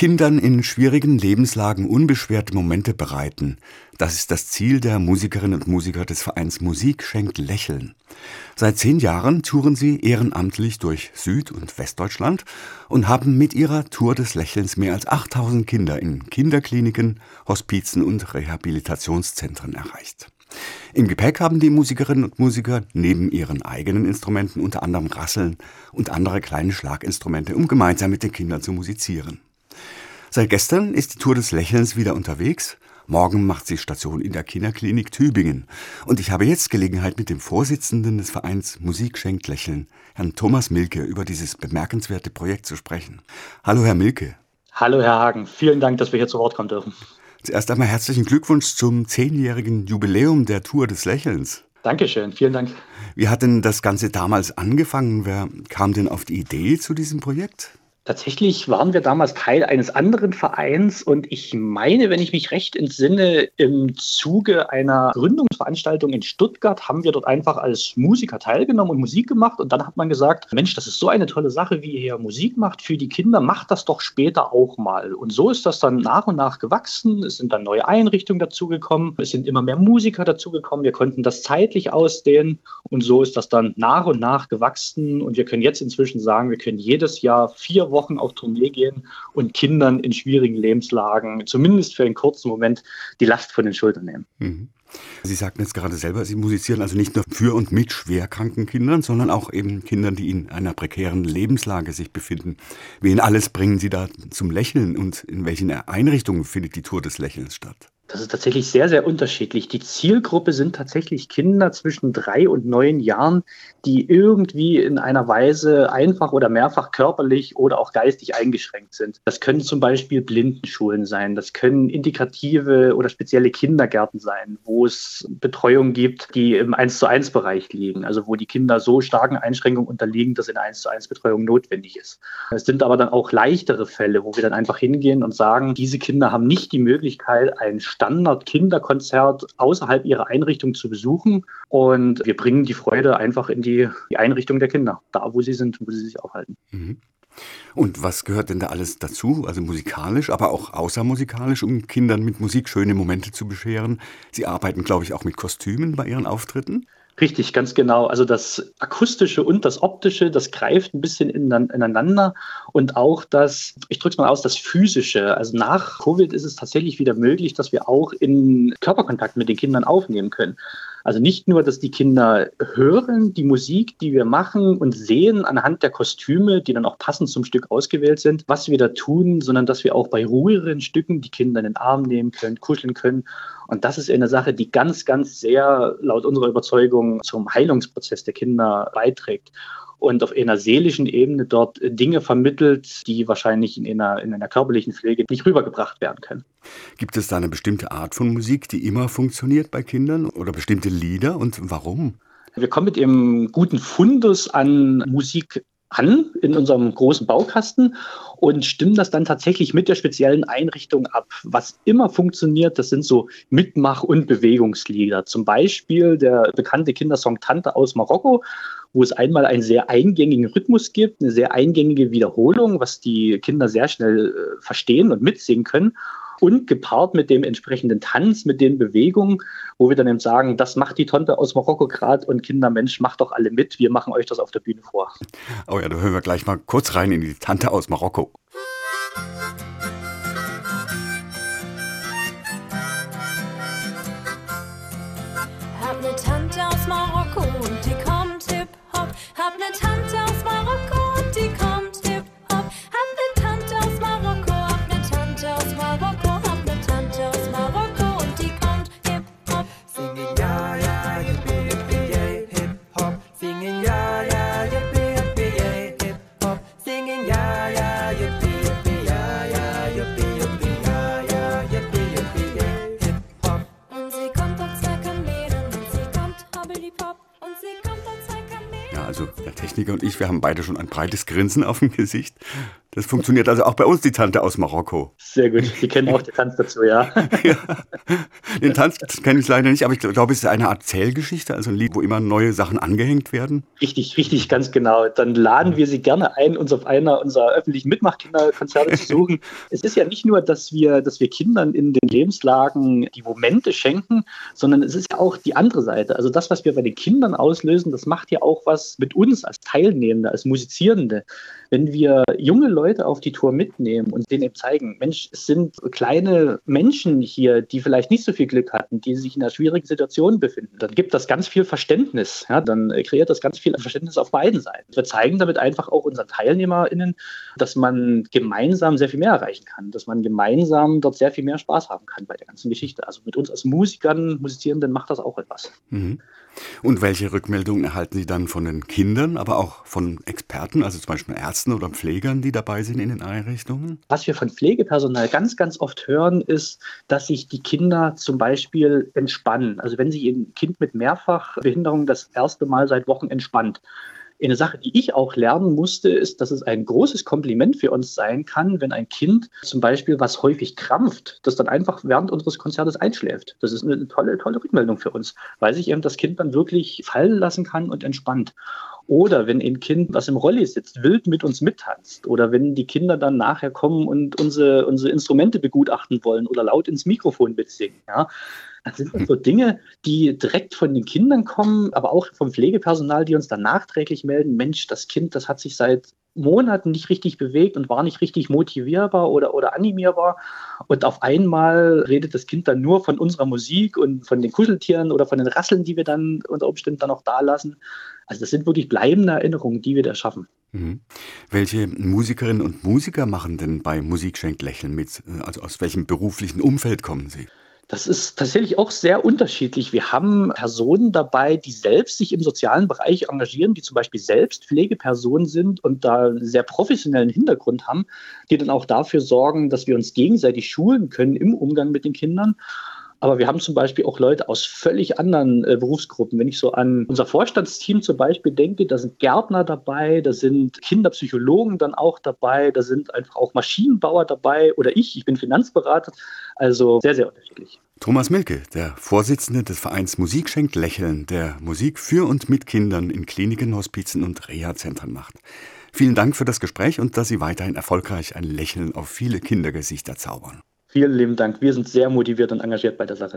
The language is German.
Kindern in schwierigen Lebenslagen unbeschwerte Momente bereiten. Das ist das Ziel der Musikerinnen und Musiker des Vereins Musik schenkt Lächeln. Seit 10 Jahren touren sie ehrenamtlich durch Süd- und Westdeutschland und haben mit ihrer Tour des Lächelns mehr als 8000 Kinder in Kinderkliniken, Hospizen und Rehabilitationszentren erreicht. Im Gepäck haben die Musikerinnen und Musiker neben ihren eigenen Instrumenten unter anderem Rasseln und andere kleine Schlaginstrumente, um gemeinsam mit den Kindern zu musizieren. Seit gestern ist die Tour des Lächelns wieder unterwegs. Morgen macht sie Station in der Kinderklinik Tübingen. Und ich habe jetzt Gelegenheit, mit dem Vorsitzenden des Vereins Musik schenkt Lächeln, Herrn Thomas Milke, über dieses bemerkenswerte Projekt zu sprechen. Hallo, Herr Milke. Hallo, Herr Hagen. Vielen Dank, dass wir hier zu Wort kommen dürfen. Zuerst einmal herzlichen Glückwunsch zum 10-jährigen Jubiläum der Tour des Lächelns. Dankeschön, vielen Dank. Wie hat denn das Ganze damals angefangen? Wer kam denn auf die Idee zu diesem Projekt? Tatsächlich waren wir damals Teil eines anderen Vereins und ich meine, wenn ich mich recht entsinne, im Zuge einer Gründungsveranstaltung in Stuttgart haben wir dort einfach als Musiker teilgenommen und Musik gemacht und dann hat man gesagt, Mensch, das ist so eine tolle Sache, wie ihr hier Musik macht für die Kinder, macht das doch später auch mal. Und so ist das dann nach und nach gewachsen, es sind dann neue Einrichtungen dazugekommen, es sind immer mehr Musiker dazugekommen, wir konnten das zeitlich ausdehnen und so ist das dann nach und nach gewachsen und wir können jetzt inzwischen sagen, wir können jedes Jahr 4 Wochen auf Tournee gehen und Kindern in schwierigen Lebenslagen, zumindest für einen kurzen Moment, die Last von den Schultern nehmen. Mhm. Sie sagten jetzt gerade selber, Sie musizieren also nicht nur für und mit schwerkranken Kindern, sondern auch eben Kindern, die in einer prekären Lebenslage sich befinden. Wen alles bringen Sie da zum Lächeln und in welchen Einrichtungen findet die Tour des Lächelns statt? Das ist tatsächlich sehr, sehr unterschiedlich. Die Zielgruppe sind tatsächlich Kinder zwischen 3 und 9 Jahren, die irgendwie in einer Weise einfach oder mehrfach körperlich oder auch geistig eingeschränkt sind. Das können zum Beispiel Blindenschulen sein, das können integrative oder spezielle Kindergärten sein, wo es Betreuung gibt, die im 1:1-Bereich liegen, also wo die Kinder so starken Einschränkungen unterliegen, dass eine 1:1-Betreuung notwendig ist. Es sind aber dann auch leichtere Fälle, wo wir dann einfach hingehen und sagen, diese Kinder haben nicht die Möglichkeit, ein Standard-Kinderkonzert außerhalb ihrer Einrichtung zu besuchen. Und wir bringen die Freude einfach in die Einrichtung der Kinder, da wo sie sind, wo sie sich aufhalten. Mhm. Und was gehört denn da alles dazu? Also musikalisch, aber auch außermusikalisch, um Kindern mit Musik schöne Momente zu bescheren. Sie arbeiten, glaube ich, auch mit Kostümen bei Ihren Auftritten. Richtig, ganz genau. Also das Akustische und das Optische, das greift ein bisschen ineinander und auch das, ich drücke es mal aus, das Physische. Also nach Covid ist es tatsächlich wieder möglich, dass wir auch in Körperkontakt mit den Kindern aufnehmen können. Also nicht nur, dass die Kinder hören die Musik, die wir machen und sehen anhand der Kostüme, die dann auch passend zum Stück ausgewählt sind, was wir da tun, sondern dass wir auch bei ruhigeren Stücken die Kinder in den Arm nehmen können, kuscheln können. Und das ist eine Sache, die ganz, ganz sehr laut unserer Überzeugung zum Heilungsprozess der Kinder beiträgt und auf einer seelischen Ebene dort Dinge vermittelt, die wahrscheinlich in einer körperlichen Pflege nicht rübergebracht werden können. Gibt es da eine bestimmte Art von Musik, die immer funktioniert bei Kindern oder bestimmte Lieder und warum? Wir kommen mit dem guten Fundus an Musik an in unserem großen Baukasten und stimmen das dann tatsächlich mit der speziellen Einrichtung ab. Was immer funktioniert, das sind so Mitmach- und Bewegungslieder. Zum Beispiel der bekannte Kindersong Tante aus Marokko, wo es einmal einen sehr eingängigen Rhythmus gibt, eine sehr eingängige Wiederholung, was die Kinder sehr schnell verstehen und mitsingen können. Und gepaart mit dem entsprechenden Tanz, mit den Bewegungen, wo wir dann eben sagen, das macht die Tante aus Marokko gerade und Kinder, Mensch, macht doch alle mit, wir machen euch das auf der Bühne vor. Oh ja, da hören wir gleich mal kurz rein in die Tante aus Marokko. Hab ne Tante aus Marokko und die kommt hip-hop. Hab ne Tante aus Marokko und die kommt hip-hop. Hab ne Tante aus Marokko, hab ne Tante aus Marokko, hab ne Tante aus Marokko und die kommt hip-hop. Singing ja, ja, yippie, yippie, yay, hip-hop. Singing ja, ja, yippie, yippie, yay, hip-hop. Singing ja, ja, yippie, yippie, ja, ja, yippie, yippie, ja, ja, yippie, yippie, yay, hip-hop. Und sie kommt auf 2 Kamelen und sie kommt hobbidi-pop und sie kommt auf 2 Kamelen. Ja, also der Techniker und ich, wir haben beide schon ein breites Grinsen auf dem Gesicht. Das funktioniert also auch bei uns, die Tante aus Marokko. Sehr gut. Die kennen auch den Tanz dazu, ja. Ja. Den Tanz kenne ich leider nicht, aber ich glaube, es ist eine Art Zählgeschichte, also ein Lied, wo immer neue Sachen angehängt werden. Richtig, richtig, ganz genau. Dann laden wir Sie gerne ein, uns auf einer unserer öffentlichen Mitmachkinderkonzerte zu suchen. Es ist ja nicht nur, dass wir Kindern in den Lebenslagen die Momente schenken, sondern es ist ja auch die andere Seite. Also das, was wir bei den Kindern auslösen, das macht ja auch was mit uns als Teilnehmende, als Musizierende. Wenn wir junge Leute auf die Tour mitnehmen und denen eben zeigen, Mensch, es sind kleine Menschen hier, die vielleicht nicht so viel Glück hatten, die sich in einer schwierigen Situation befinden, dann gibt das ganz viel Verständnis. Ja? Dann kreiert das ganz viel Verständnis auf beiden Seiten. Wir zeigen damit einfach auch unseren TeilnehmerInnen, dass man gemeinsam sehr viel mehr erreichen kann, dass man gemeinsam dort sehr viel mehr Spaß haben kann bei der ganzen Geschichte. Also mit uns als Musikern, Musizierenden macht das auch etwas. Mhm. Und welche Rückmeldungen erhalten Sie dann von den Kindern, aber auch von Experten, also zum Beispiel Ärzten oder Pflegern, die dabei sind in den Einrichtungen? Was wir von Pflegepersonal ganz, ganz oft hören, ist, dass sich die Kinder zum Beispiel entspannen. Also wenn sich ein Kind mit Mehrfachbehinderung das erste Mal seit Wochen entspannt. Eine Sache, die ich auch lernen musste, ist, dass es ein großes Kompliment für uns sein kann, wenn ein Kind zum Beispiel, was häufig krampft, das dann einfach während unseres Konzertes einschläft. Das ist eine tolle, tolle Rückmeldung für uns, weil sich eben das Kind dann wirklich fallen lassen kann und entspannt. Oder wenn ein Kind, was im Rolli sitzt, wild mit uns mittanzt. Oder wenn die Kinder dann nachher kommen und unsere Instrumente begutachten wollen oder laut ins Mikrofon mitsingen. Ja. Das sind so Dinge, die direkt von den Kindern kommen, aber auch vom Pflegepersonal, die uns dann nachträglich melden, Mensch, das Kind, das hat sich seit Monaten nicht richtig bewegt und war nicht richtig motivierbar oder animierbar. Und auf einmal redet das Kind dann nur von unserer Musik und von den Kuscheltieren oder von den Rasseln, die wir dann unter Umständen dann auch da lassen. Also das sind wirklich bleibende Erinnerungen, die wir da schaffen. Mhm. Welche Musikerinnen und Musiker machen denn bei Musik schenkt Lächeln mit? Also aus welchem beruflichen Umfeld kommen sie? Das ist tatsächlich auch sehr unterschiedlich. Wir haben Personen dabei, die selbst sich im sozialen Bereich engagieren, die zum Beispiel selbst Pflegepersonen sind und da einen sehr professionellen Hintergrund haben, die dann auch dafür sorgen, dass wir uns gegenseitig schulen können im Umgang mit den Kindern. Aber wir haben zum Beispiel auch Leute aus völlig anderen Berufsgruppen. Wenn ich so an unser Vorstandsteam zum Beispiel denke, da sind Gärtner dabei, da sind Kinderpsychologen dann auch dabei, da sind einfach auch Maschinenbauer dabei oder ich bin Finanzberater. Also sehr, sehr unterschiedlich. Thomas Mielke, der Vorsitzende des Vereins Musik schenkt Lächeln, der Musik für und mit Kindern in Kliniken, Hospizen und Reha-Zentren macht. Vielen Dank für das Gespräch und dass Sie weiterhin erfolgreich ein Lächeln auf viele Kindergesichter zaubern. Vielen lieben Dank. Wir sind sehr motiviert und engagiert bei der Sache.